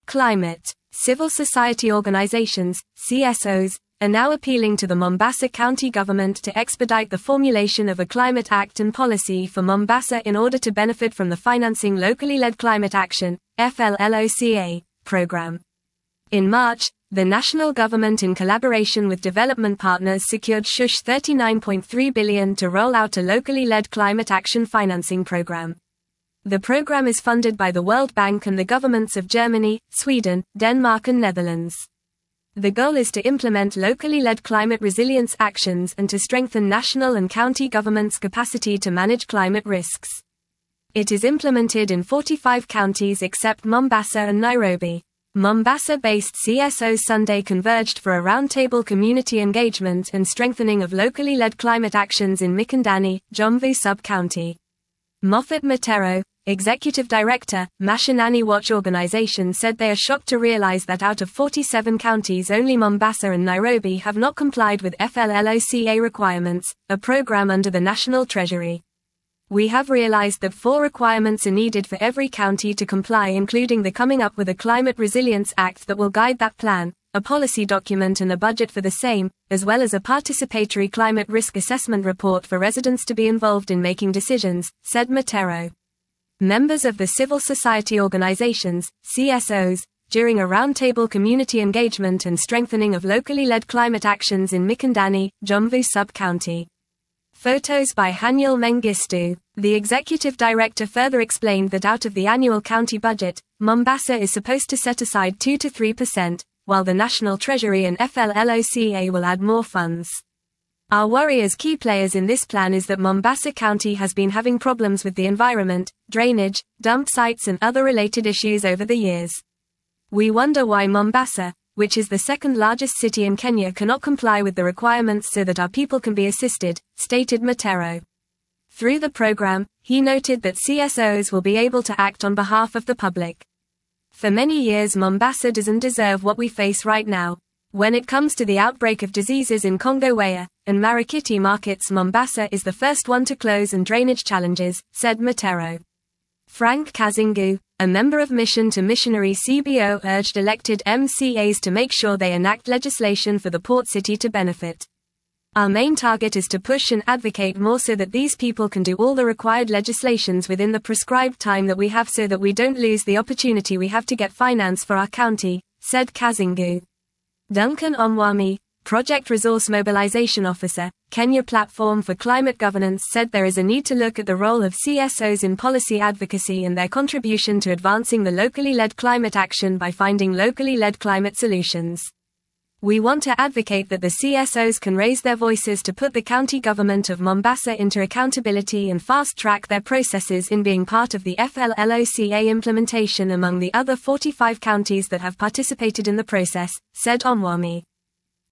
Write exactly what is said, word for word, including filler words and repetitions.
climate. Civil society organizations, C S Os, are now appealing to the Mombasa County government to expedite the formulation of a climate act and policy for Mombasa in order to benefit from the Financing Locally Led Climate Action, F L L O C A, program. In March, the national government in collaboration with development partners secured thirty-nine point three billion dollars to roll out a locally led climate action financing program. The program is funded by the World Bank and the governments of Germany, Sweden, Denmark and Netherlands. The goal is to implement locally led climate resilience actions and to strengthen national and county governments' capacity to manage climate risks. It is implemented in forty-five counties except Mombasa and Nairobi. Mombasa-based C S Os Sunday converged for a roundtable community engagement and strengthening of locally led climate actions in Mikindani, Jomvu sub-county. Moffat Matero, Executive Director, Mashinani Watch Organization, said they are shocked to realize that out of forty-seven counties only Mombasa and Nairobi have not complied with F L L O C A requirements, a program under the National Treasury. We have realized that four requirements are needed for every county to comply, including the coming up with a Climate Resilience Act that will guide that plan, a policy document and a budget for the same, as well as a participatory climate risk assessment report for residents to be involved in making decisions, said Matero. Members of the civil society organizations, C S Os, during a roundtable community engagement and strengthening of locally led climate actions in Mikindani, Jomvu sub-county. Photos by Haniel Mengistu. The executive director further explained that out of the annual county budget, Mombasa is supposed to set aside two to three percent, while the National Treasury and F L L O C A will add more funds. Our worry as key players in this plan is that Mombasa County has been having problems with the environment, drainage, dump sites and other related issues over the years. We wonder why Mombasa, which is the second largest city in Kenya, cannot comply with the requirements so that our people can be assisted, stated Matero. Through the program, he noted that C S Os will be able to act on behalf of the public. For many years Mombasa doesn't deserve what we face right now. When it comes to the outbreak of diseases in Kongowea and Marikiti markets, Mombasa is the first one to close and drainage challenges, said Matero. Frank Kazingu, a member of Mission to Missionary C B O, urged elected M C As to make sure they enact legislation for the port city to benefit. Our main target is to push and advocate more so that these people can do all the required legislations within the prescribed time that we have so that we don't lose the opportunity we have to get finance for our county, said Kazingu. Duncan Omwami, Project Resource Mobilization Officer, Kenya Platform for Climate Governance, said there is a need to look at the role of C S Os in policy advocacy and their contribution to advancing the locally led climate action by finding locally led climate solutions. We want to advocate that the C S Os can raise their voices to put the county government of Mombasa into accountability and fast-track their processes in being part of the F L L O C A implementation among the other forty-five counties that have participated in the process, said Omwami.